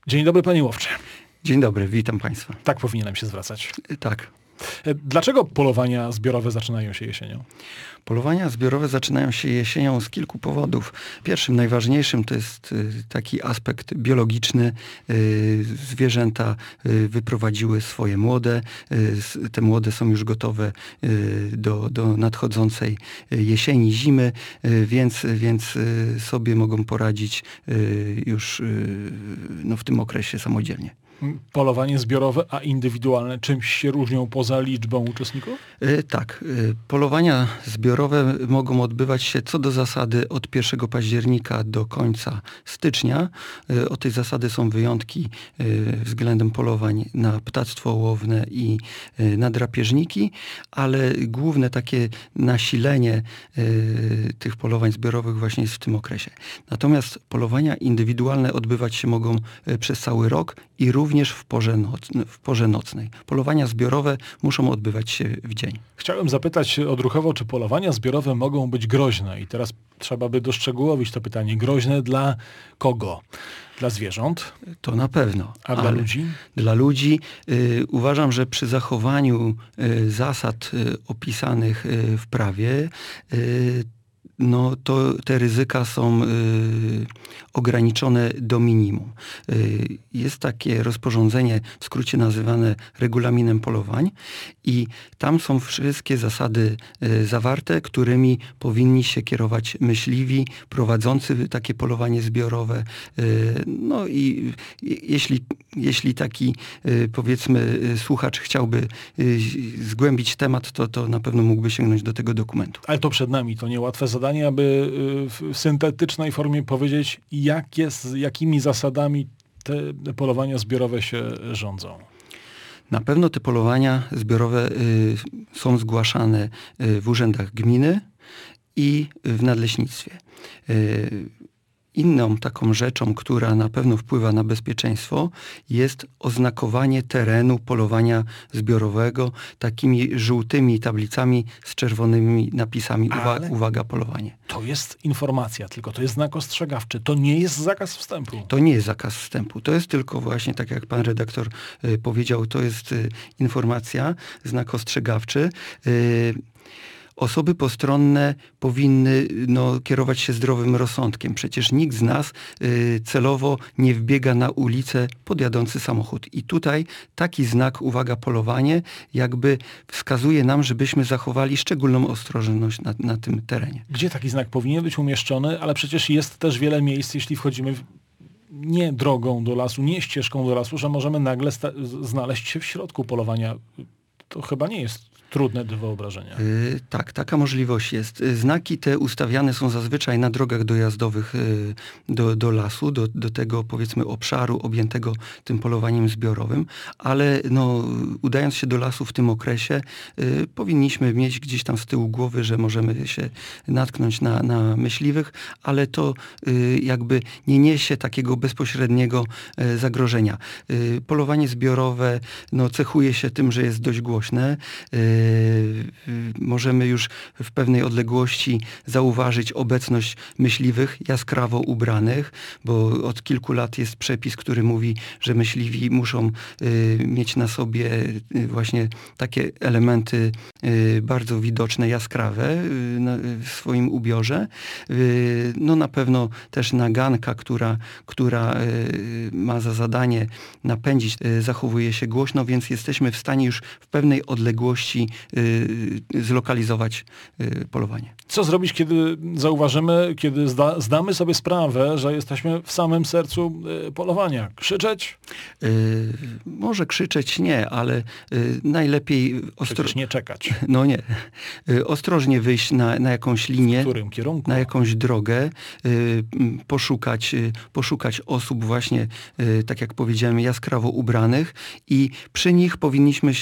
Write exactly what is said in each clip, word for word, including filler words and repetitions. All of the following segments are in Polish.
Dzień dobry, panie łowczy. Dzień dobry, witam państwa. Tak powinienem się zwracać. Tak. Dlaczego polowania zbiorowe zaczynają się jesienią? Polowania zbiorowe zaczynają się jesienią z kilku powodów. Pierwszym, najważniejszym to jest taki aspekt biologiczny. Zwierzęta wyprowadziły swoje młode. Te młode są już gotowe do, do nadchodzącej jesieni, zimy, więc, więc sobie mogą poradzić już no, w tym okresie samodzielnie. Polowanie zbiorowe, a indywidualne czymś się różnią poza liczbą uczestników? Yy, tak. Yy, polowania zbiorowe mogą odbywać się co do zasady od pierwszego października do końca stycznia. Yy, od tej zasady są wyjątki yy, względem polowań na ptactwo łowne i yy, na drapieżniki, ale główne takie nasilenie yy, tych polowań zbiorowych właśnie jest w tym okresie. Natomiast polowania indywidualne odbywać się mogą yy, przez cały rok i również również w porze, noc, w porze nocnej. Polowania zbiorowe muszą odbywać się w dzień. Chciałem zapytać odruchowo, czy polowania zbiorowe mogą być groźne? I teraz trzeba by doszczegółowić to pytanie. Groźne dla kogo? Dla zwierząt? To na pewno. A dla ludzi? Dla ludzi y, uważam, że przy zachowaniu y, zasad y, opisanych y, w prawie y, no to te ryzyka są y, ograniczone do minimum. Y, jest takie rozporządzenie, w skrócie nazywane regulaminem polowań i tam są wszystkie zasady y, zawarte, którymi powinni się kierować myśliwi prowadzący takie polowanie zbiorowe. Y, no i y, jeśli, jeśli taki y, powiedzmy y, słuchacz chciałby y, zgłębić temat, to, to na pewno mógłby sięgnąć do tego dokumentu. Ale to przed nami, to niełatwe zadanie, aby w syntetycznej formie powiedzieć, jak jest, jakimi zasadami te polowania zbiorowe się rządzą. Na pewno te polowania zbiorowe y, są zgłaszane y, w urzędach gminy i w nadleśnictwie. Y, Inną taką rzeczą, która na pewno wpływa na bezpieczeństwo, jest oznakowanie terenu polowania zbiorowego takimi żółtymi tablicami z czerwonymi napisami Uwa- uwaga, polowanie. To jest informacja, tylko to jest znak ostrzegawczy. To nie jest zakaz wstępu. To nie jest zakaz wstępu. To jest tylko właśnie, tak jak pan redaktor y, powiedział, to jest y, informacja, znak ostrzegawczy. Y, Osoby postronne powinny no, kierować się zdrowym rozsądkiem. Przecież nikt z nas y, celowo nie wbiega na ulicę pod jadący samochód. I tutaj taki znak, uwaga, polowanie, jakby wskazuje nam, żebyśmy zachowali szczególną ostrożność na, na tym terenie. Gdzie taki znak powinien być umieszczony? Ale przecież jest też wiele miejsc, jeśli wchodzimy w... nie drogą do lasu, nie ścieżką do lasu, że możemy nagle sta- znaleźć się w środku polowania. To chyba nie jest trudne do wyobrażenia. Yy, tak, taka możliwość jest. Znaki te ustawiane są zazwyczaj na drogach dojazdowych yy, do, do lasu, do, do tego powiedzmy obszaru objętego tym polowaniem zbiorowym, ale no, udając się do lasu w tym okresie yy, powinniśmy mieć gdzieś tam z tyłu głowy, że możemy się natknąć na, na myśliwych, ale to yy, jakby nie niesie takiego bezpośredniego yy, zagrożenia. Yy, polowanie zbiorowe no, cechuje się tym, że jest dość głośne. Yy, Możemy już w pewnej odległości zauważyć obecność myśliwych jaskrawo ubranych, bo od kilku lat jest przepis, który mówi, że myśliwi muszą y, mieć na sobie y, właśnie takie elementy y, bardzo widoczne, jaskrawe y, na, w swoim ubiorze. Y, no na pewno też naganka, która, która y, ma za zadanie napędzić, y, zachowuje się głośno, więc jesteśmy w stanie już w pewnej odległości y, zlokalizować y, polowanie. Co zrobić, kiedy zauważymy, kiedy zda, zdamy sobie sprawę, że jesteśmy w samym sercu y, polowania? Krzyczeć? Y, może krzyczeć nie, ale y, najlepiej... Ostro... nie czekać. No nie. Y, ostrożnie wyjść na, na jakąś linię. W którym kierunku? Na jakąś drogę. Y, poszukać, y, poszukać osób właśnie, y, tak jak powiedziałem, jaskrawo ubranych i przy nich powinniśmy się czuć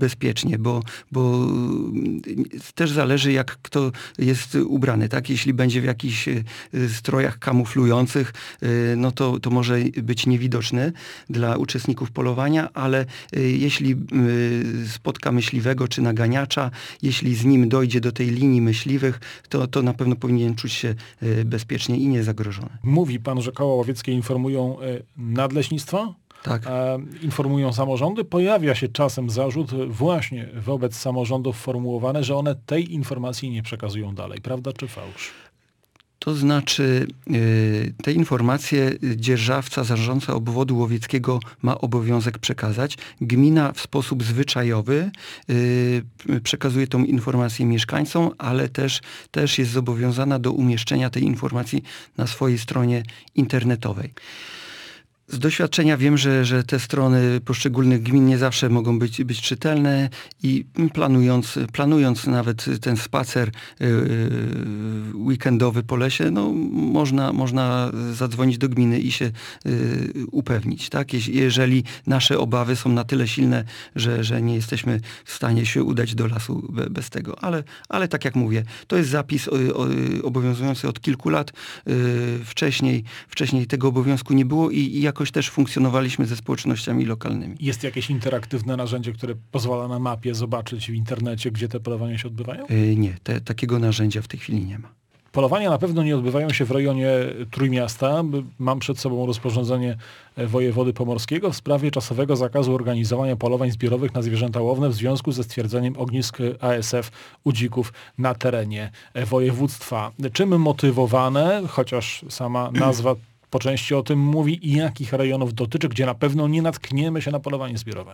bezpiecznie, bo, bo też zależy, jak kto jest ubrany, tak? Jeśli będzie w jakichś strojach kamuflujących, no to, to może być niewidoczny dla uczestników polowania, ale jeśli spotka myśliwego czy naganiacza, jeśli z nim dojdzie do tej linii myśliwych, to, to na pewno powinien czuć się bezpiecznie i niezagrożony. Mówi pan, że koła łowieckie informują nadleśnictwo? Tak. E, informują samorządy. Pojawia się czasem zarzut właśnie wobec samorządów formułowany, że one tej informacji nie przekazują dalej. Prawda czy fałsz? To znaczy te informacje dzierżawca, zarządca obwodu łowieckiego ma obowiązek przekazać. Gmina w sposób zwyczajowy przekazuje tą informację mieszkańcom, ale też, też jest zobowiązana do umieszczenia tej informacji na swojej stronie internetowej. Z doświadczenia wiem, że, że te strony poszczególnych gmin nie zawsze mogą być, być czytelne i planując, planując nawet ten spacer yy, weekendowy po lesie, no, można, można zadzwonić do gminy i się yy, upewnić. Tak? Jeżeli nasze obawy są na tyle silne, że, że nie jesteśmy w stanie się udać do lasu be, bez tego. Ale, ale tak jak mówię, to jest zapis o, o, obowiązujący od kilku lat. Yy, wcześniej, wcześniej tego obowiązku nie było i, i jakoś też funkcjonowaliśmy ze społecznościami lokalnymi. Jest jakieś interaktywne narzędzie, które pozwala na mapie zobaczyć w internecie, gdzie te polowania się odbywają? Yy, nie, te, takiego narzędzia w tej chwili nie ma. Polowania na pewno nie odbywają się w rejonie Trójmiasta. Mam przed sobą rozporządzenie wojewody pomorskiego w sprawie czasowego zakazu organizowania polowań zbiorowych na zwierzęta łowne w związku ze stwierdzeniem ognisk A S F u dzików na terenie województwa. Czym motywowane, chociaż sama nazwa po części o tym mówi, i jakich rejonów dotyczy, gdzie na pewno nie natkniemy się na polowanie zbiorowe?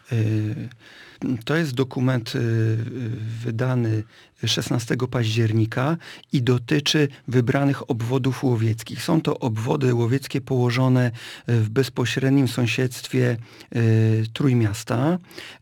To jest dokument wydany szesnastego października i dotyczy wybranych obwodów łowieckich. Są to obwody łowieckie położone w bezpośrednim sąsiedztwie Trójmiasta.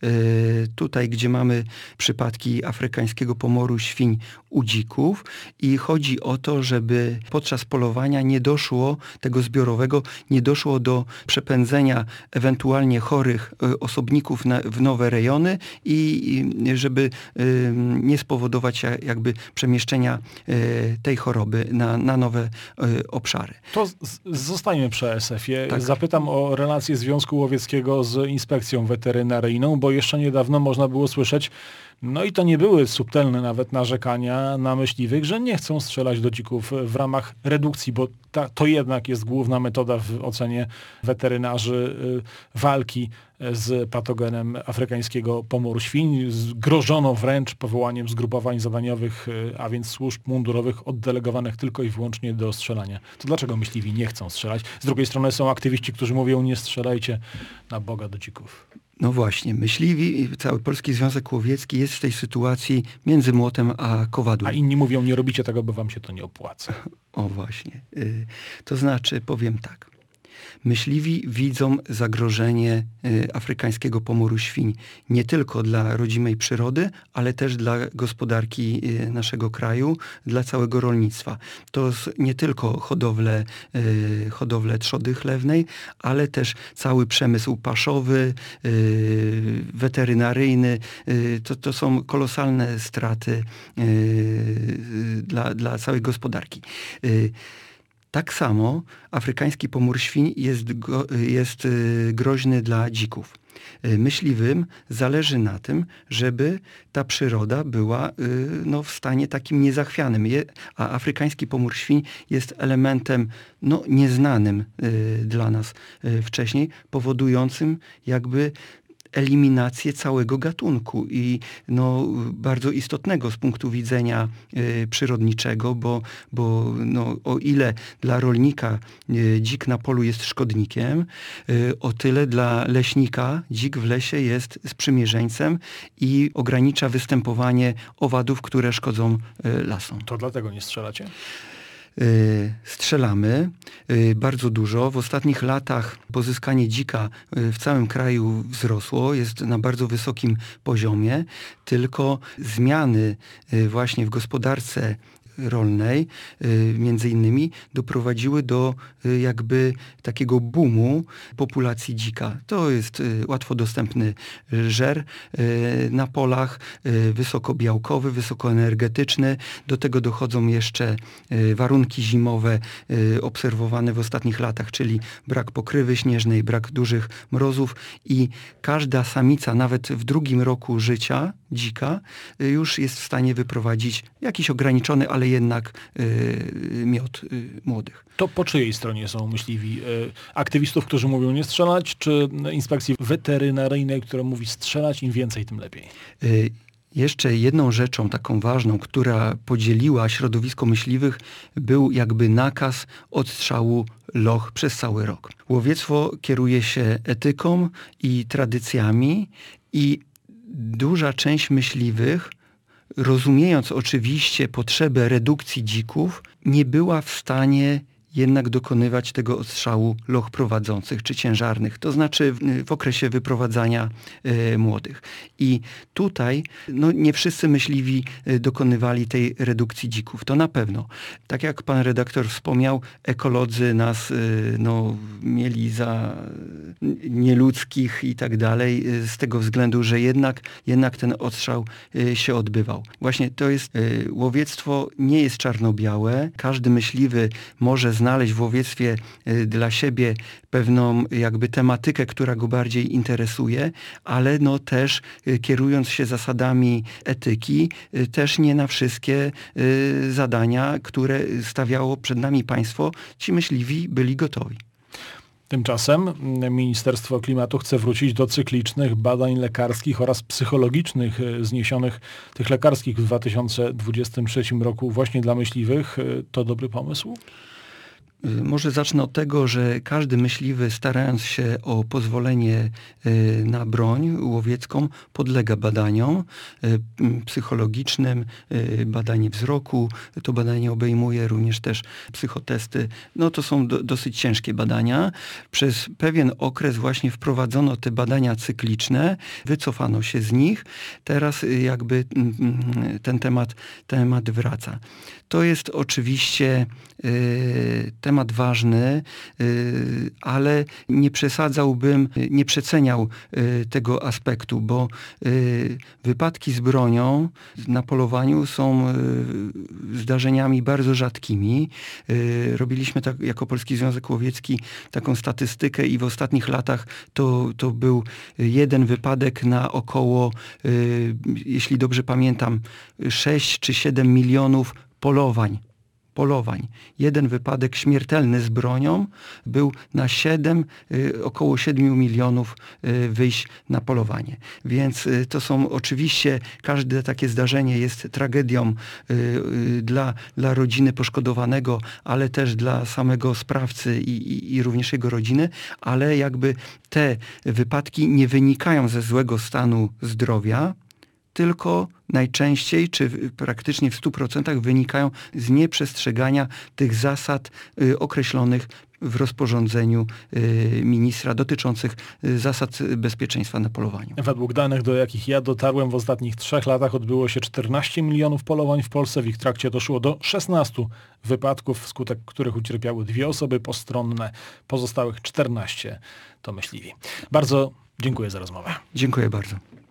Tutaj, gdzie mamy przypadki afrykańskiego pomoru świń u dzików, i chodzi o to, żeby podczas polowania nie doszło, tego zbiorowego, nie doszło do przepędzenia ewentualnie chorych osobników na, w nowe rejony i żeby nie spowodować jakby przemieszczenia tej choroby na, na nowe obszary. To z, zostańmy przy A S F-ie. Tak. Zapytam o relację Związku Łowieckiego z Inspekcją Weterynaryjną, bo jeszcze niedawno można było słyszeć, no i to nie były subtelne nawet narzekania na myśliwych, że nie chcą strzelać do dzików w ramach redukcji, bo ta, to jednak jest główna metoda w ocenie weterynarzy y, walki z patogenem afrykańskiego pomoru świń. Grożono wręcz powołaniem zgrupowań zadaniowych, y, a więc służb mundurowych oddelegowanych tylko i wyłącznie do strzelania. To dlaczego myśliwi nie chcą strzelać? Z drugiej strony są aktywiści, którzy mówią, nie strzelajcie na Boga do dzików. No właśnie, myśliwi, cały Polski Związek Łowiecki jest w tej sytuacji między młotem a kowadłem. A inni mówią, nie robicie tego, bo wam się to nie opłaca. O właśnie. Y, to znaczy, powiem tak. Myśliwi widzą zagrożenie y, afrykańskiego pomoru świń nie tylko dla rodzimej przyrody, ale też dla gospodarki y, naszego kraju, dla całego rolnictwa. To nie tylko hodowle, y, hodowle trzody chlewnej, ale też cały przemysł paszowy, y, weterynaryjny. Y, to, to są kolosalne straty y, y, dla, dla całej gospodarki. Y, Tak samo afrykański pomór świń jest, go, jest groźny dla dzików. Myśliwym zależy na tym, żeby ta przyroda była no, w stanie takim niezachwianym. Je, a afrykański pomór świń jest elementem no, nieznanym dla nas wcześniej, powodującym jakby eliminację całego gatunku i no, bardzo istotnego z punktu widzenia y, przyrodniczego, bo, bo no, o ile dla rolnika y, dzik na polu jest szkodnikiem, y, o tyle dla leśnika dzik w lesie jest sprzymierzeńcem i ogranicza występowanie owadów, które szkodzą y, lasom. To dlatego nie strzelacie? Strzelamy bardzo dużo. W ostatnich latach pozyskanie dzika w całym kraju wzrosło, jest na bardzo wysokim poziomie, tylko zmiany właśnie w gospodarce rolnej między innymi doprowadziły do jakby takiego boomu populacji dzika. To jest łatwo dostępny żer na polach, wysokobiałkowy, wysokoenergetyczny. Do tego dochodzą jeszcze warunki zimowe obserwowane w ostatnich latach, czyli brak pokrywy śnieżnej, brak dużych mrozów i każda samica nawet w drugim roku życia dzika już jest w stanie wyprowadzić jakiś ograniczony, ale jednak y, miod y, młodych. To po czyjej stronie są myśliwi? Aktywistów, którzy mówią nie strzelać, czy inspekcji weterynaryjnej, która mówi strzelać, im więcej, tym lepiej? Y, Jeszcze jedną rzeczą taką ważną, która podzieliła środowisko myśliwych, był jakby nakaz odstrzału loch przez cały rok. Łowiectwo kieruje się etyką i tradycjami i duża część myśliwych, rozumiejąc oczywiście potrzebę redukcji dzików, nie była w stanie jednak dokonywać tego odstrzału loch prowadzących czy ciężarnych, to znaczy w, w okresie wyprowadzania e, młodych. I tutaj no, nie wszyscy myśliwi e, dokonywali tej redukcji dzików, to na pewno. Tak jak pan redaktor wspomniał, ekolodzy nas e, no, mieli za nieludzkich i tak dalej, e, z tego względu, że jednak, jednak ten odstrzał e, się odbywał. Właśnie to jest, e, łowiectwo nie jest czarno-białe, każdy myśliwy może znaleźć w łowiectwie dla siebie pewną jakby tematykę, która go bardziej interesuje, ale no też kierując się zasadami etyki, też nie na wszystkie zadania, które stawiało przed nami państwo, ci myśliwi byli gotowi. Tymczasem Ministerstwo Klimatu chce wrócić do cyklicznych badań lekarskich oraz psychologicznych zniesionych tych lekarskich w dwa tysiące dwudziestym trzecim roku właśnie dla myśliwych. To dobry pomysł? Może zacznę od tego, że każdy myśliwy, starając się o pozwolenie na broń łowiecką, podlega badaniom psychologicznym, badanie wzroku. To badanie obejmuje również też psychotesty. No to są do, dosyć ciężkie badania. Przez pewien okres właśnie wprowadzono te badania cykliczne, wycofano się z nich. Teraz jakby ten temat, temat wraca. To jest oczywiście y, temat ważny, y, ale nie przesadzałbym, nie przeceniał y, tego aspektu, bo y, wypadki z bronią na polowaniu są y, zdarzeniami bardzo rzadkimi. Y, robiliśmy tak jako Polski Związek Łowiecki taką statystykę i w ostatnich latach to, to był jeden wypadek na około, y, jeśli dobrze pamiętam, sześć czy siedem milionów polowań. Polowań. Jeden wypadek śmiertelny z bronią był na siedem, y, około siedmiu milionów y, wyjść na polowanie. Więc y, to są oczywiście, każde takie zdarzenie jest tragedią y, y, dla, dla rodziny poszkodowanego, ale też dla samego sprawcy i, i, i również jego rodziny, ale jakby te wypadki nie wynikają ze złego stanu zdrowia, tylko najczęściej, czy praktycznie w stu procentach wynikają z nieprzestrzegania tych zasad y, określonych w rozporządzeniu y, ministra dotyczących y, zasad bezpieczeństwa na polowaniu. Według danych, do jakich ja dotarłem, w ostatnich trzech latach odbyło się czternaście milionów polowań w Polsce. W ich trakcie doszło do szesnastu wypadków, wskutek których ucierpiały dwie osoby postronne. Pozostałych czternaście to myśliwi. Bardzo dziękuję za rozmowę. Dziękuję bardzo.